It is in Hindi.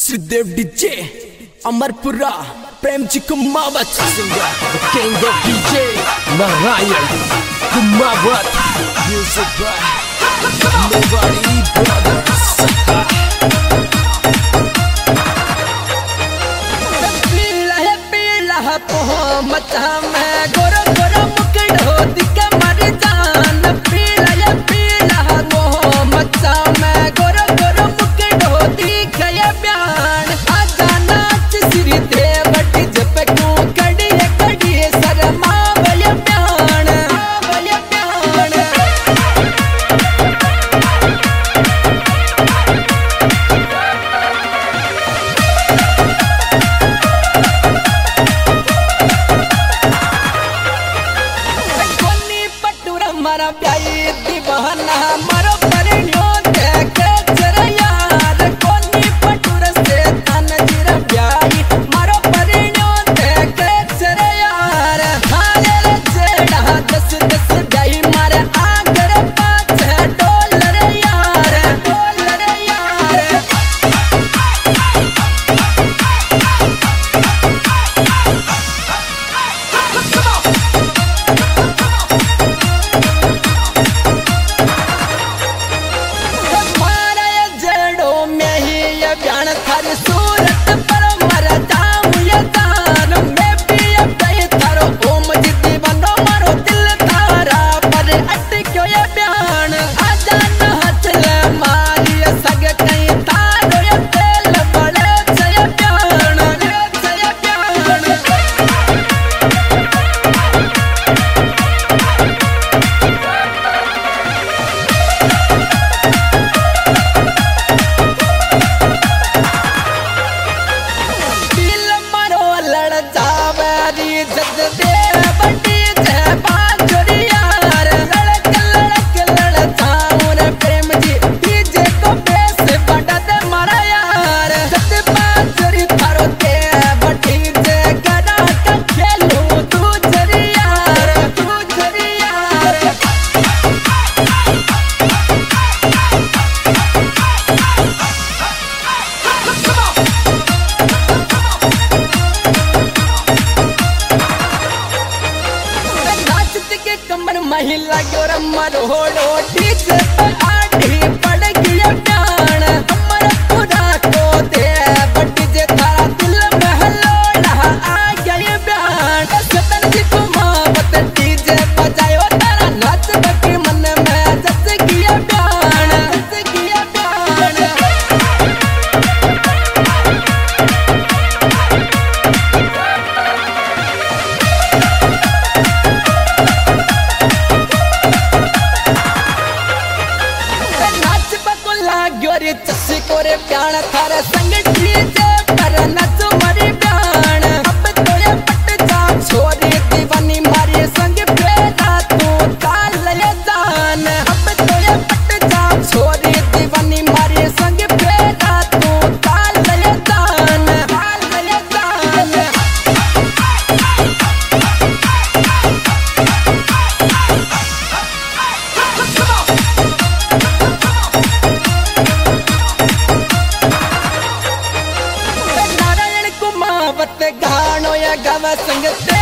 Shridev DJ Amarpura Prem ji Kumawat singer the king of DJ Narayan Kumawat music by nobody brothers. पीला पोह मचा में गोरो गोरो मुकड़ो दिक्का मर जान पीला मोह मचा में गोरो गोरो मुकड़ो दिखया प्यान आजा नाच श्री देव जप क्यों कड़ी कड़ी शर्मा बलिया प्यान बलिया प्यान। मारा प्याई दीवाना मारो परिणो देखे जरा यार कोनी पटुर से तन जीरा प्याई मारो परिणो देखे जरा यार हाले रे जेड़ा दस दस डाई मारे आगर पाँच डॉलर यार डॉलर यार। ब्यान थारी सूरत पर मरा जाऊं ये जान मैं भी अब गई थारो ओम जिद्दी बनो मारो दिल तारा पर अटक्यो ये ब्यान आजा न हचल मारी सग कहीं तारो ये दिल बड़े जय ब्यान जय ब्यान। जावरी जद दे बड़ी जय बांझोरी यार लड़क लड़क लड़चाऊं रे प्रेम जी डीजे को बेस बड़ा दे मारा यार जद बांझोरी थारो दे बड़ी जय गड़ा का खेलूं तू जरी यार तू जरी यार। कमर महिला गोर मरोड़ो डीजे पर आड़ी पड़ गया प्यान हमर पूरा को दे बड़ी जे थारा दिल में हलोड़ा आ गया प्यान सतन जी कुमावत डीजे बजायो तारा नाच बके मन में जस गया प्यान जस गया प्यान। गोरे चस्सी कोरे प्यान थारे संग डीजे पर नचो मरी प्यान अब तो ये पट जा छोरी दीवानी मारी संग फेरा तू ताल ले जान अब तो ये पट जा छोरी दीवानी मारी संग फेरा तू ताल ले जान ताल ले जान। गानो या गवा संग